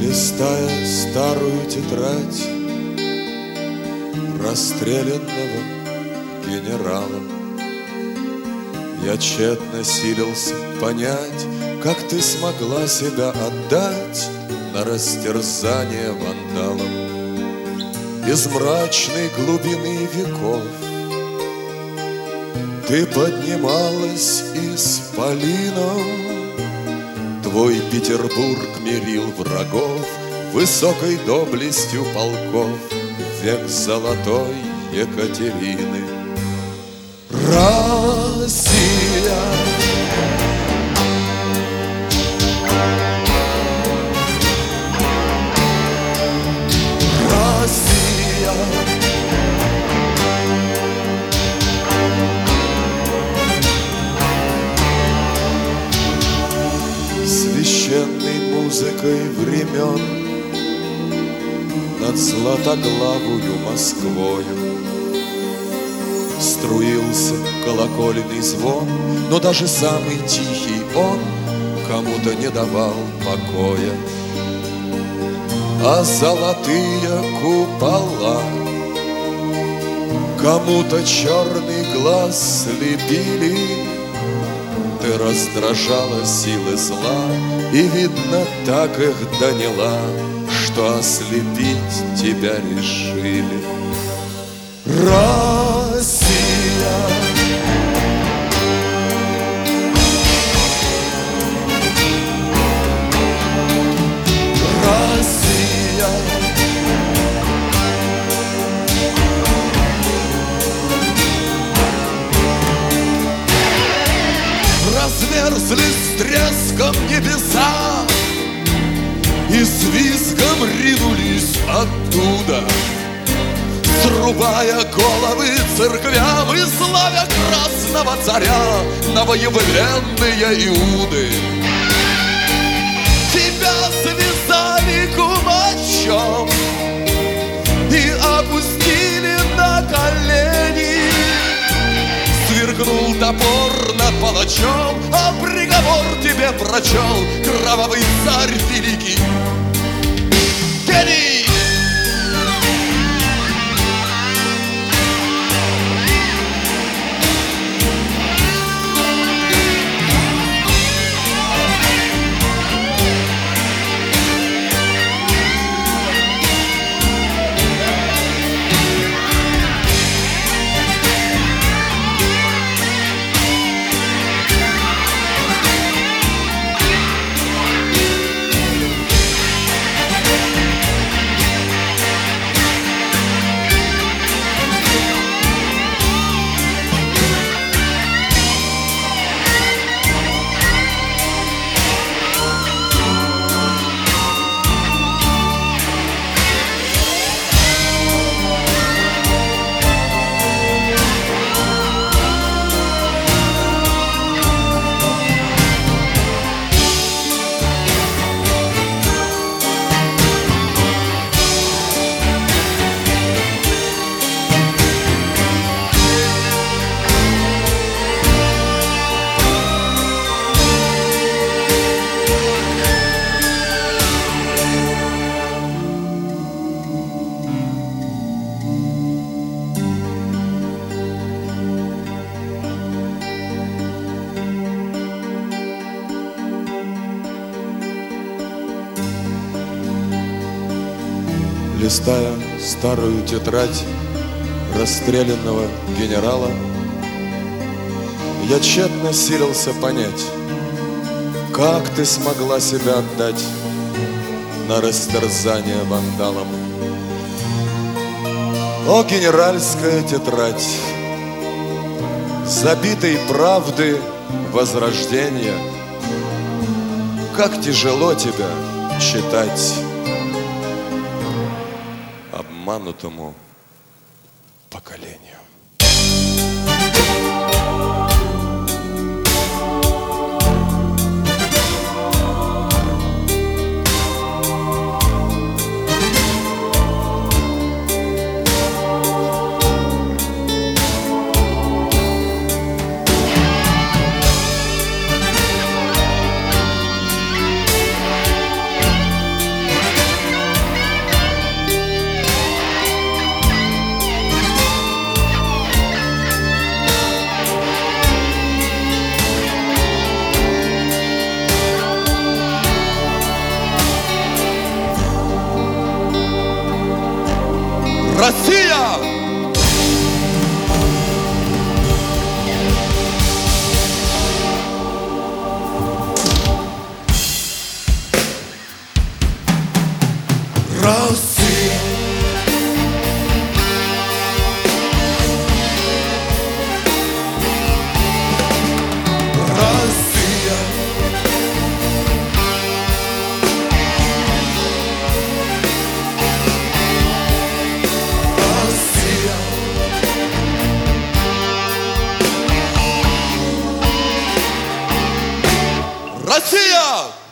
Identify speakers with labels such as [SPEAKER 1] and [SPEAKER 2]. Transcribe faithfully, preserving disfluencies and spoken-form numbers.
[SPEAKER 1] Листая старую тетрадь расстрелянного генерала, я тщетно силился понять, как ты смогла себя отдать на растерзание вандалам. Из мрачной глубины веков ты поднималась исполином, твой Петербург мирил врагов высокой доблестью полков век золотой Екатерины. Россия, Россия, священной музыкой времен над златоглавую Москвою струился колокольный звон, но даже самый тихий он кому-то не давал покоя. А золотые купола кому-то черный глаз слепили. Ты раздражала силы зла, и, видно, так их доняла, что ослепить тебя решили. Россия, Россия, разверзлись с треском небеса и с визгом ринулись оттуда, срубая головы церквям и славя красного царя новоявленные Иуды. Тебя связали кумачом и опустили на колени. Сверкнул топор над палачом, а приговор тебе прочел кровавый царь великий. Гений! Листая старую тетрадь расстрелянного генерала, я тщетно силился понять, как ты смогла себя отдать на растерзание вандалам. О, генеральская тетрадь, забитой правды возрождения, как тяжело тебя читать обманутому поколению. Россия. Россия. Россия! Россия!